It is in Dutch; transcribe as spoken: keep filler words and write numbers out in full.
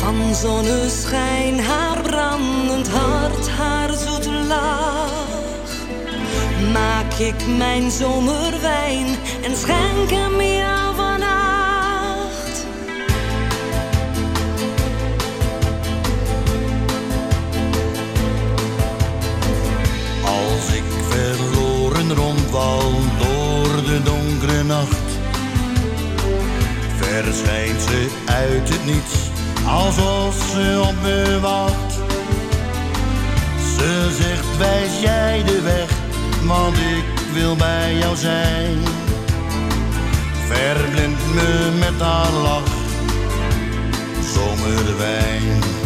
Van zonneschijn, haar brandend hart, haar zoete lach. Maak ik mijn zomerwijn en schenk hem jou vannacht. Als ik verloren rondwal door de donkere nacht, verschijnt ze uit het niets, alsof ze op me wacht. Ze zegt, wijs jij de weg, want ik wil bij jou zijn. Verblindt me met haar lach, zomerwijn.